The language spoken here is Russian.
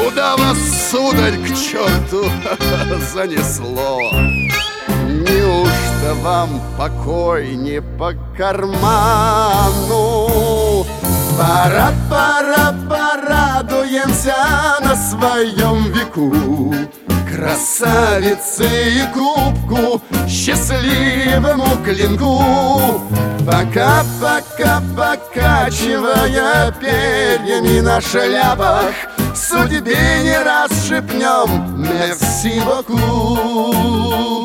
Куда вас, сударь, к черту занесло? Неужто вам покой не по карману? Пора, пора, порадуемся на своем веку красавице и кубку, счастливому клинку. Пока, пока, покачивая перьями на шляпах, судьбе не раз шепнем «Мерси боку».